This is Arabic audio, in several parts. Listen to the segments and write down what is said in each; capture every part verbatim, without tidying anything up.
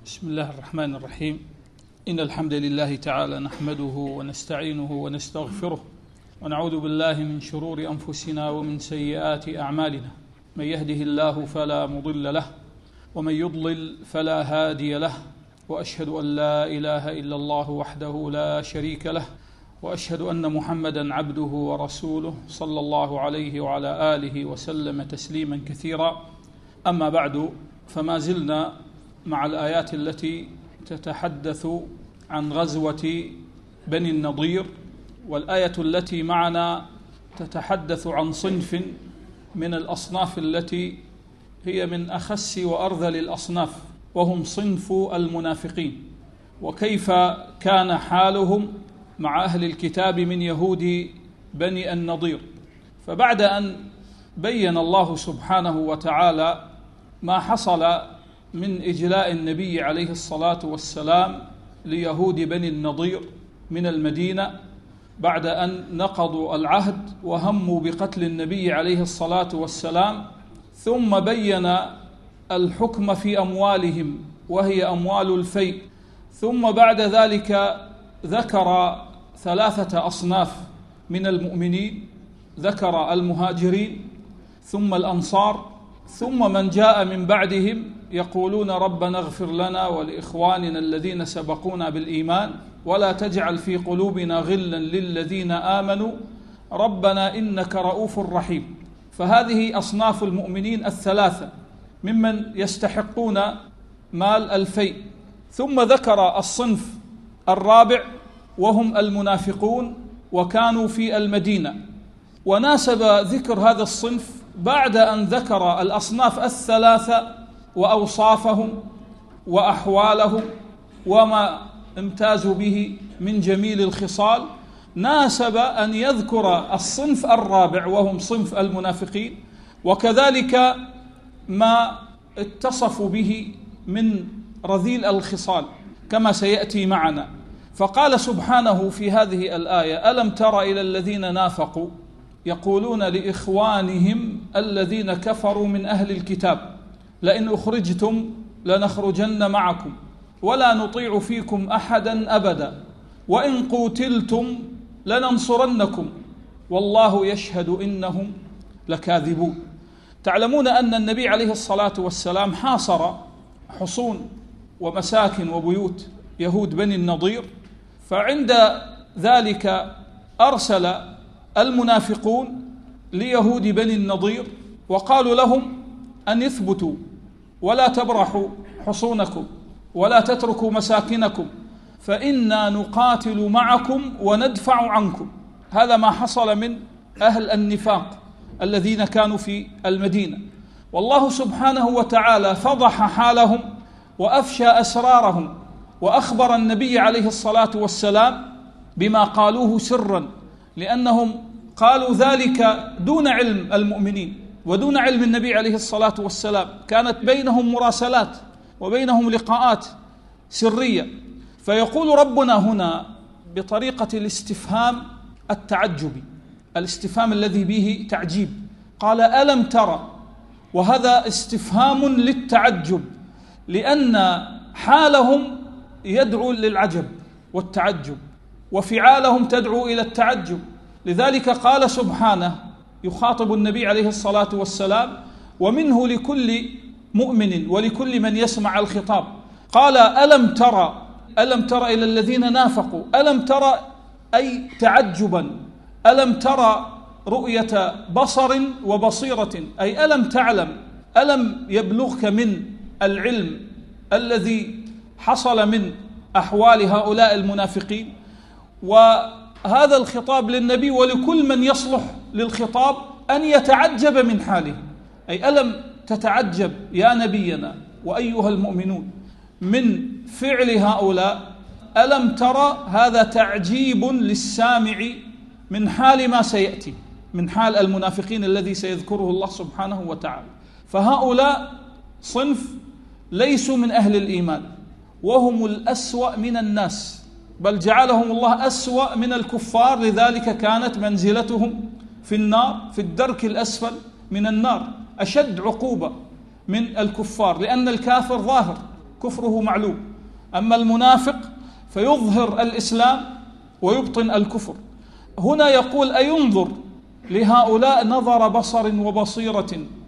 بسم الله الرحمن الرحيم. إن الحمد لله تعالى نحمده ونستعينه ونستغفره ونعوذ بالله من شرور أنفسنا ومن سيئات أعمالنا. من يهده الله فلا مضل له ومن يضلل فلا هادي له، وأشهد أن لا إله إلا الله وحده لا شريك له، وأشهد أن محمدا عبده ورسوله صلى الله عليه وعلى آله وسلم تسليما كثيرا. أما بعد، فما زلنا مع الآيات التي تتحدث عن غزوة بني النضير، والآية التي معنا تتحدث عن صنف من الأصناف التي هي من أخس وأرذل الأصناف، وهم صنف المنافقين، وكيف كان حالهم مع أهل الكتاب من يهود بني النضير. فبعد أن بين الله سبحانه وتعالى ما حصل من إجلاء النبي عليه الصلاة والسلام ليهود بني النضير من المدينة بعد أن نقضوا العهد وهموا بقتل النبي عليه الصلاة والسلام، ثم بين الحكم في أموالهم وهي أموال الفيء، ثم بعد ذلك ذكر ثلاثة أصناف من المؤمنين، ذكر المهاجرين ثم الأنصار ثم من جاء من بعدهم يقولون ربنا اغفر لنا ولإخواننا الذين سبقونا بالإيمان ولا تجعل في قلوبنا غلا للذين آمنوا ربنا إنك رؤوف رحيم. فهذه أصناف المؤمنين الثلاثة ممن يستحقون مال الفيء. ثم ذكر الصنف الرابع وهم المنافقون، وكانوا في المدينة، وناسب ذكر هذا الصنف بعد أن ذكر الأصناف الثلاثة وأوصافهم وأحوالهم وما امتازوا به من جميل الخصال. ناسب أن يذكر الصنف الرابع وهم صنف المنافقين، وكذلك ما اتصفوا به من رذيل الخصال كما سيأتي معنا. فقال سبحانه في هذه الآية: ألم تر إلى الذين نافقوا يقولون لإخوانهم الذين كفروا من أهل الكتاب لئن أخرجتم لنخرجن معكم ولا نطيع فيكم أحدا أبدا وإن قوتلتم لننصرنكم والله يشهد إنهم لكاذبون. تعلمون أن النبي عليه الصلاة والسلام حاصر حصون ومساكن وبيوت يهود بني النضير، فعند ذلك أرسل المنافقون ليهود بني النضير وقالوا لهم أن يثبتوا ولا تبرحوا حصونكم ولا تتركوا مساكنكم فإنا نقاتل معكم وندفع عنكم. هذا ما حصل من أهل النفاق الذين كانوا في المدينة، والله سبحانه وتعالى فضح حالهم وأفشى أسرارهم، وأخبر النبي عليه الصلاة والسلام بما قالوه سرا، لأنهم قالوا ذلك دون علم المؤمنين ودون علم النبي عليه الصلاة والسلام، كانت بينهم مراسلات وبينهم لقاءات سرية. فيقول ربنا هنا بطريقة الاستفهام التعجبي، الاستفهام الذي به تعجيب، قال ألم ترى، وهذا استفهام للتعجب، لأن حالهم يدعو للعجب والتعجب وفعالهم تدعو إلى التعجب. لذلك قال سبحانه يخاطب النبي عليه الصلاة والسلام، ومنه لكل مؤمن ولكل من يسمع الخطاب، قال ألم ترى، ألم ترى إلى الذين نافقوا، ألم ترى أي تعجبا، ألم ترى رؤية بصر وبصيرة، أي ألم تعلم، ألم يبلغك من العلم الذي حصل من أحوال هؤلاء المنافقين. وهذا الخطاب للنبي ولكل من يصلح للخطاب أن يتعجب من حاله، أي ألم تتعجب يا نبينا وأيها المؤمنون من فعل هؤلاء، ألم ترى، هذا تعجيب للسامع من حال ما سيأتي، من حال المنافقين الذي سيذكره الله سبحانه وتعالى. فهؤلاء صنف ليسوا من أهل الإيمان، وهم الأسوأ من الناس، بل جعلهم الله أسوأ من الكفار، لذلك كانت منزلتهم في النار في الدرك الأسفل من النار أشد عقوبة من الكفار، لأن الكافر ظاهر كفره معلوم. أما المنافق فيظهر الإسلام ويبطن الكفر. هنا يقول أينظر لهؤلاء نظر بصر وبصيرة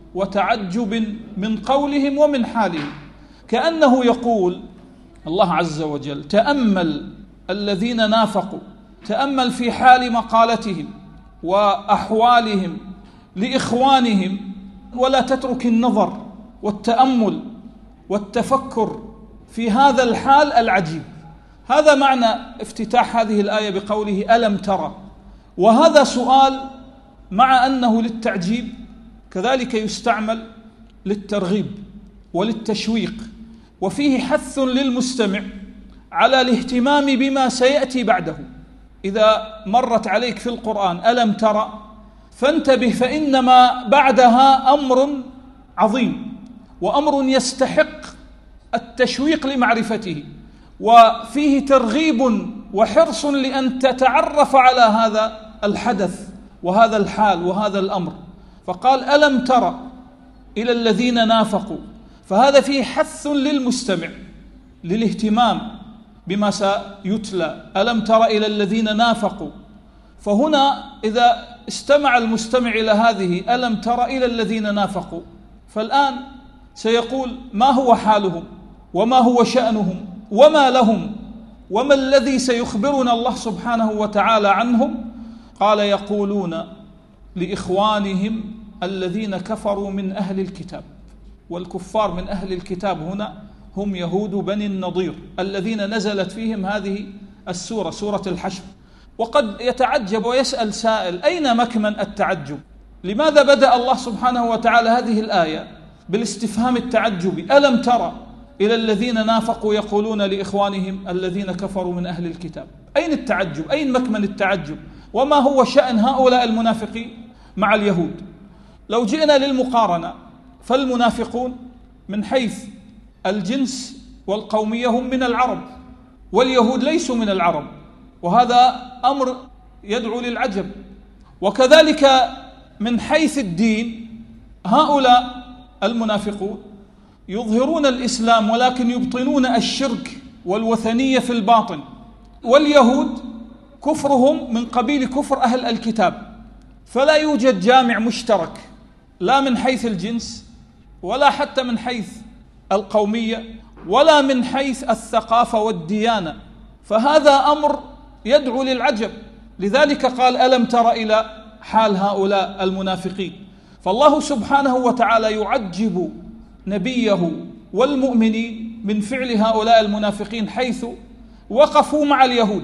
وتعجب من قولهم ومن حالهم، كأنه يقول الله عز وجل: تأمل الذين نافقوا، تأمل في حال مقالتهم وأحوالهم لإخوانهم، ولا تترك النظر والتأمل والتفكر في هذا الحال العجيب. هذا معنى افتتاح هذه الآية بقوله ألم ترى. وهذا سؤال مع أنه للتعجيب كذلك يستعمل للترغيب وللتشويق، وفيه حث للمستمع على الاهتمام بما سيأتي بعده. إذا مرت عليك في القرآن ألم ترى فانتبه، فإنما بعدها أمر عظيم وأمر يستحق التشويق لمعرفته، وفيه ترغيب وحرص لأن تتعرف على هذا الحدث وهذا الحال وهذا الأمر. فقال ألم ترى إلى الذين نافقوا، فهذا فيه حث للمستمع للاهتمام بما سيتلى. ألم ترى إلى الذين نافقوا، فهنا إذا استمع المستمع إلى هذه ألم ترى إلى الذين نافقوا، فالآن سيقول ما هو حالهم وما هو شأنهم وما لهم وما الذي سيخبرنا الله سبحانه وتعالى عنهم. قال يقولون لإخوانهم الذين كفروا من أهل الكتاب. والكفار من أهل الكتاب هنا هم يهود بني النضير الذين نزلت فيهم هذه السورة، سورة الحشر. وقد يتعجب ويسأل سائل: أين مكمن التعجب؟ لماذا بدأ الله سبحانه وتعالى هذه الآية بالاستفهام التعجبي؟ ألم ترى إلى الذين نافقوا يقولون لإخوانهم الذين كفروا من أهل الكتاب. أين التعجب؟ أين مكمن التعجب؟ وما هو شأن هؤلاء المنافقين مع اليهود؟ لو جئنا للمقارنة فالمنافقون من حيث الجنس والقومية هم من العرب، واليهود ليسوا من العرب، وهذا أمر يدعو للعجب. وكذلك من حيث الدين هؤلاء المنافقون يظهرون الإسلام ولكن يبطنون الشرك والوثنية في الباطن، واليهود كفرهم من قبيل كفر أهل الكتاب. فلا يوجد جامع مشترك لا من حيث الجنس ولا حتى من حيث القومية ولا من حيث الثقافة والديانة، فهذا أمر يدعو للعجب. لذلك قال ألم تر إلى حال هؤلاء المنافقين. فالله سبحانه وتعالى يعجب نبيه والمؤمنين من فعل هؤلاء المنافقين حيث وقفوا مع اليهود،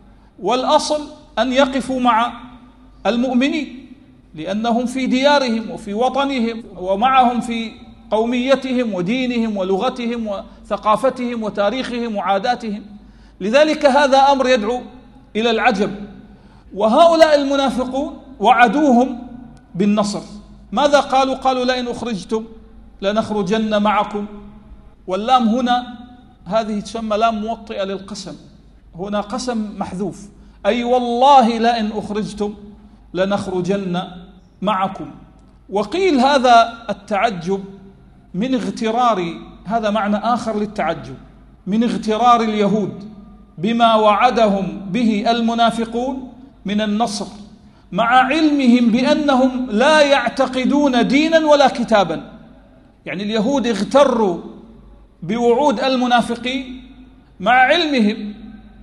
والأصل أن يقفوا مع المؤمنين لأنهم في ديارهم وفي وطنهم ومعهم في قوميتهم ودينهم ولغتهم وثقافتهم وتاريخهم وعاداتهم. لذلك هذا أمر يدعو إلى العجب. وهؤلاء المنافقون وعدوهم بالنصر. ماذا قالوا؟ قالوا لئن أخرجتم لنخرجن معكم. واللام هنا هذه تسمى لام موطئة للقسم، هنا قسم محذوف، أي والله لئن أخرجتم لنخرجن معكم. وقيل هذا التعجب من اغترار، هذا معنى آخر للتعجب، من اغترار اليهود بما وعدهم به المنافقون من النصر، مع علمهم بأنهم لا يعتقدون دينا ولا كتابا. يعني اليهود اغتروا بوعود المنافقين مع علمهم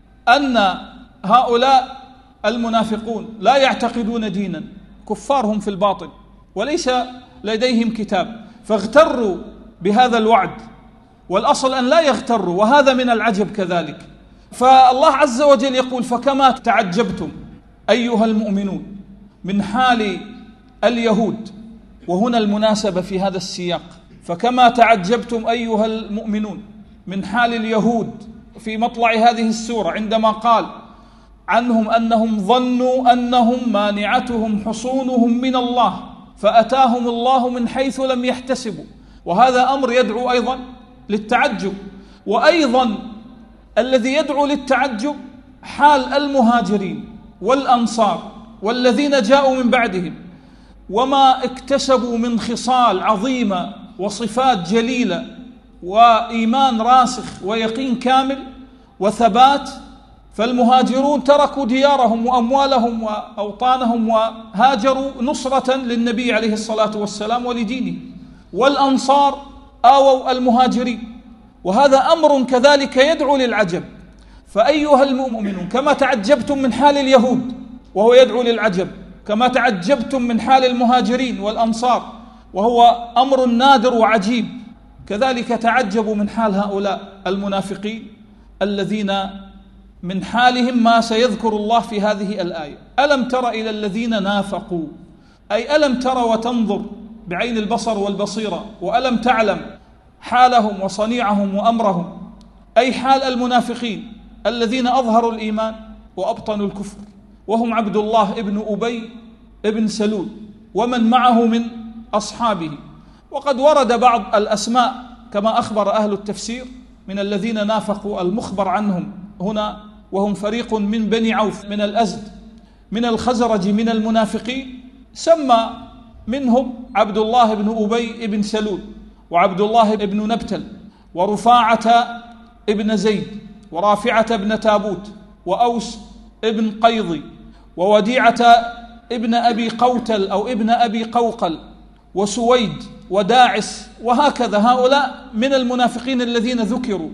أن هؤلاء المنافقون لا يعتقدون دينا، كفارهم في الباطن وليس لديهم كتاب، فاغتروا بهذا الوعد، والأصل أن لا يغتروا، وهذا من العجب كذلك. فالله عز وجل يقول فكما تعجبتم أيها المؤمنون من حال اليهود، وهنا المناسبة في هذا السياق، فكما تعجبتم أيها المؤمنون من حال اليهود في مطلع هذه السورة عندما قال عنهم أنهم ظنوا أنهم مانعتهم حصونهم من الله فأتاهم الله من حيث لم يحتسبوا، وهذا أمر يدعو أيضا للتعجب. وأيضا الذي يدعو للتعجب حال المهاجرين والأنصار والذين جاءوا من بعدهم، وما اكتسبوا من خصال عظيمة وصفات جليلة وإيمان راسخ ويقين كامل وثبات. فالمهاجرون تركوا ديارهم وأموالهم وأوطانهم وهاجروا نصرة للنبي عليه الصلاة والسلام ولدينه، والأنصار آووا المهاجرين. وهذا أمر كذلك يدعو للعجب. فأيها المؤمنون، كما تعجبتم من حال اليهود وهو يدعو للعجب، كما تعجبتم من حال المهاجرين والأنصار وهو أمر نادر وعجيب، كذلك تعجبوا من حال هؤلاء المنافقين الذين من حالهم ما سيذكر الله في هذه الآية. ألم تر إلى الذين نافقوا، أي ألم تر وتنظر بعين البصر والبصيرة، وألم تعلم حالهم وصنيعهم وأمرهم، أي حال المنافقين الذين أظهروا الإيمان وأبطنوا الكفر، وهم عبد الله ابن أبي ابن سلول ومن معه من أصحابه. وقد ورد بعض الأسماء كما أخبر أهل التفسير من الذين نافقوا المخبر عنهم هنا، وهم فريق من بني عوف من الأزد من الخزرج من المنافقين، سمى منهم عبد الله بن أبي بن سلول، وعبد الله بن نبتل، ورفاعة ابن زيد، ورافعة بن تابوت، وأوس ابن قيضي، ووديعة ابن أبي قوتل أو ابن أبي قوقل، وسويد، وداعس، وهكذا. هؤلاء من المنافقين الذين ذكروا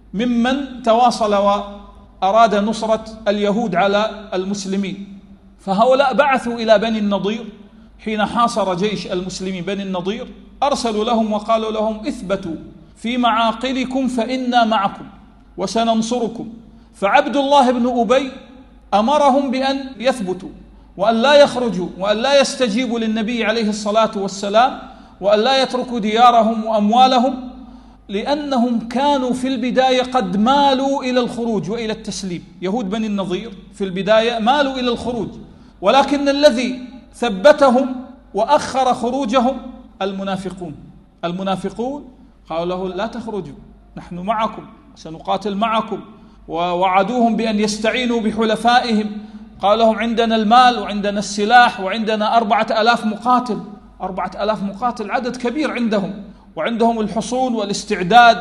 ممن تواصل وأراد نصرة اليهود على المسلمين. فهؤلاء بعثوا إلى بني النضير حين حاصر جيش المسلمين بني النضير، أرسلوا لهم وقالوا لهم: اثبتوا في معاقلكم فإنا معكم وسننصركم. فعبد الله بن أبي أمرهم بأن يثبتوا وأن لا يخرجوا وأن لا يستجيبوا للنبي عليه الصلاة والسلام، وأن لا يتركوا ديارهم وأموالهم، لأنهم كانوا في البداية قد مالوا إلى الخروج وإلى التسليم. يهود بني النضير في البداية مالوا إلى الخروج، ولكن الذي ثبتهم وأخر خروجهم المنافقون. المنافقون قالوا له: لا تخرجوا، نحن معكم، سنقاتل معكم. ووعدوهم بأن يستعينوا بحلفائهم، قال لهم: عندنا المال وعندنا السلاح وعندنا أربعة ألاف مقاتل. أربعة ألاف مقاتل عدد كبير عندهم، وعندهم الحصون والاستعداد.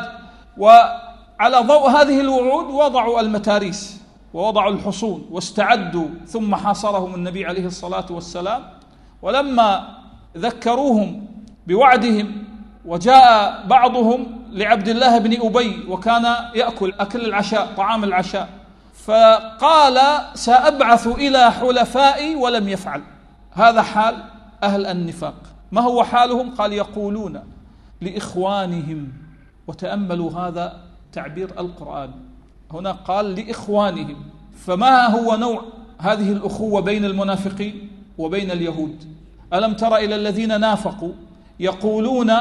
وعلى ضوء هذه الوعود وضعوا المتاريس ووضعوا الحصون واستعدوا، ثم حاصرهم النبي عليه الصلاة والسلام. ولما ذكروهم بوعدهم وجاء بعضهم لعبد الله بن أبي وكان يأكل أكل العشاء طعام العشاء، فقال: سأبعث إلى حلفائي، ولم يفعل. هذا حال أهل النفاق. ما هو حالهم؟ قال: يقولون لإخوانهم. وتأملوا هذا تعبير القرآن، هنا قال لإخوانهم. فما هو نوع هذه الأخوة بين المنافقين وبين اليهود؟ ألم تر إلى الذين نافقوا يقولون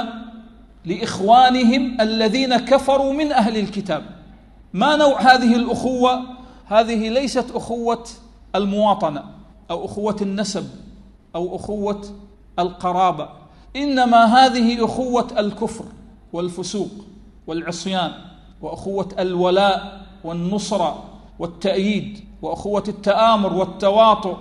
لإخوانهم الذين كفروا من أهل الكتاب. ما نوع هذه الأخوة؟ هذه ليست أخوة المواطنة أو أخوة النسب أو أخوة القرابة، إنما هذه أخوة الكفر والفسوق والعصيان، وأخوة الولاء والنصرة والتأييد، وأخوة التآمر والتواطؤ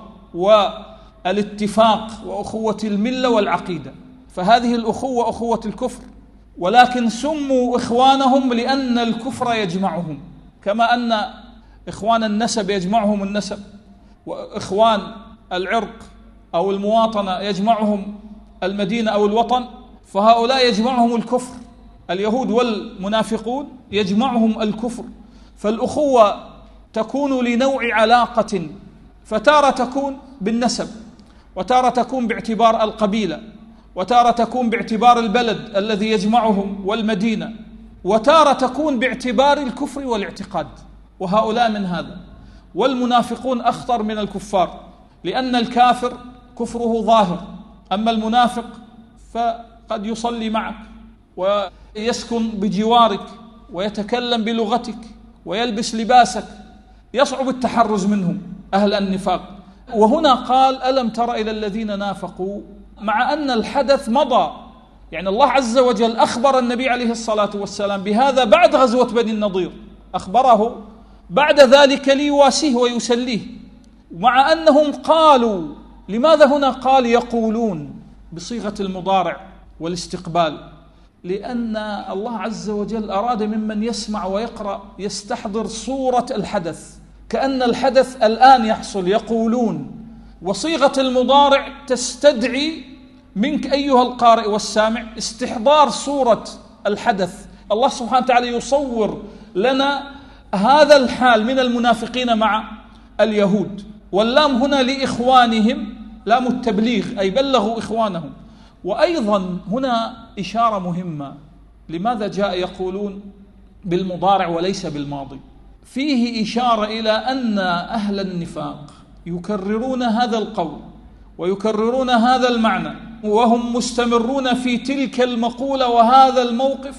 والاتفاق، وأخوة الملة والعقيدة. فهذه الأخوة أخوة الكفر، ولكن سموا إخوانهم لأن الكفر يجمعهم، كما أن إخوان النسب يجمعهم النسب، وإخوان العرق أو المواطنة يجمعهم المدينة أو الوطن، فهؤلاء يجمعهم الكفر. اليهود والمنافقون يجمعهم الكفر. فالأخوة تكون لنوع علاقة، فتارة تكون بالنسب، وتارة تكون باعتبار القبيلة، وتارة تكون باعتبار البلد الذي يجمعهم والمدينة، وتارة تكون باعتبار الكفر والاعتقاد، وهؤلاء من هذا. والمنافقون أخطر من الكفار، لأن الكافر كفره ظاهر، أما المنافق فقد يصلي معك ويسكن بجوارك ويتكلم بلغتك ويلبس لباسك، يصعب التحرز منهم أهل النفاق. وهنا قال: ألم تر إلى الذين نافقوا، مع أن الحدث مضى. يعني الله عز وجل أخبر النبي عليه الصلاة والسلام بهذا بعد غزوة بني النضير، أخبره بعد ذلك ليواسيه ويسليه، مع أنهم قالوا. لماذا هنا قال يقولون بصيغة المضارع والاستقبال؟ لأن الله عز وجل أراد ممن يسمع ويقرأ يستحضر صورة الحدث، كأن الحدث الآن يحصل. يقولون، وصيغة المضارع تستدعي منك أيها القارئ والسامع استحضار صورة الحدث. الله سبحانه وتعالى يصور لنا هذا الحال من المنافقين مع اليهود، واللام هنا لإخوانهم، لام التبليغ، أي بلغوا إخوانهم. وأيضا هنا إشارة مهمة، لماذا جاء يقولون بالمضارع وليس بالماضي؟ فيه إشارة إلى أن أهل النفاق يكررون هذا القول ويكررون هذا المعنى وهم مستمرون في تلك المقولة وهذا الموقف،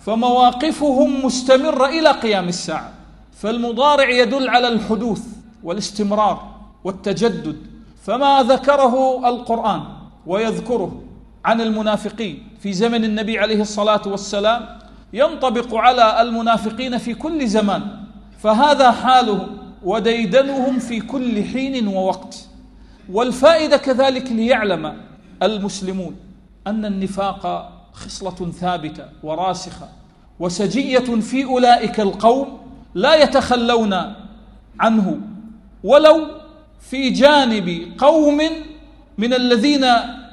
فمواقفهم مستمرة إلى قيام الساعة. فالمضارع يدل على الحدوث والاستمرار والتجدد، فما ذكره القرآن ويذكره عن المنافقين في زمن النبي عليه الصلاة والسلام ينطبق على المنافقين في كل زمان، فهذا حالهم وديدنهم في كل حين ووقت. والفائدة كذلك ليعلم المسلمون أن النفاق خصلة ثابتة وراسخة وسجية في أولئك القوم لا يتخلون عنه، ولو في جانب قوم من الذين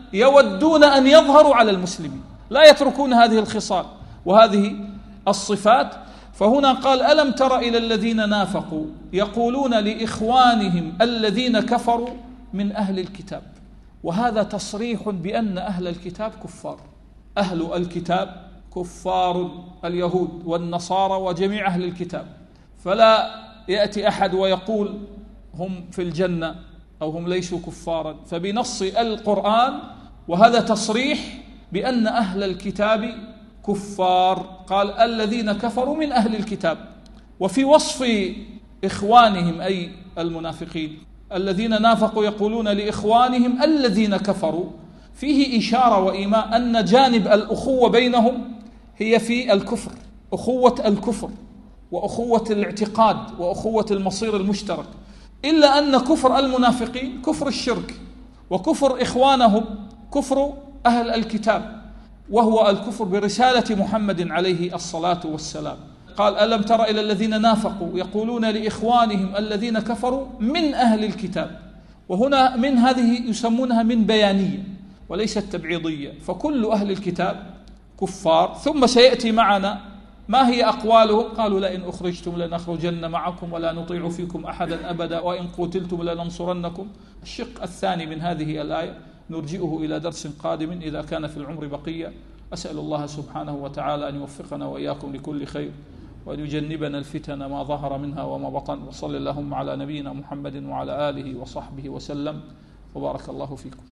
يودون أن يظهروا على المسلمين، لا يتركون هذه الخصال وهذه الصفات. فهنا قال: ألم تر إلى الذين نافقوا يقولون لإخوانهم الذين كفروا من أهل الكتاب. وهذا تصريح بأن أهل الكتاب كفار. أهل الكتاب كفار، اليهود والنصارى وجميع أهل الكتاب، فلا يأتي أحد ويقول هم في الجنة أو هم ليسوا كفارا. فبنص القرآن وهذا تصريح بأن أهل الكتاب كفار، قال الذين كفروا من أهل الكتاب. وفي وصف إخوانهم أي المنافقين الذين نافقوا يقولون لإخوانهم الذين كفروا، فيه إشارة وإيماء أن جانب الأخوة بينهم هي في الكفر، أخوة الكفر وأخوة الاعتقاد وأخوة المصير المشترك، إلا أن كفر المنافقين كفر الشرك، وكفر إخوانهم كفر أهل الكتاب، وهو الكفر برسالة محمد عليه الصلاة والسلام. قال: ألم تر إلى الذين نافقوا يقولون لإخوانهم الذين كفروا من أهل الكتاب. وهنا من هذه يسمونها من بيانية وليست تبعيضية، فكل أهل الكتاب كفار. ثم سيأتي معنا ما هي أقوالهم، قالوا: لئن أخرجتم لنخرجن معكم ولا نطيع فيكم أحدا أبدا وإن قتلتم لننصرنكم. الشق الثاني من هذه الآية نرجئه إلى درس قادم إذا كان في العمر بقية. أسأل الله سبحانه وتعالى أن يوفقنا وإياكم لكل خير وأن يجنبنا الفتن ما ظهر منها وما بطن. وصل اللهم على نبينا محمد وعلى آله وصحبه وسلم، وبارك الله فيكم.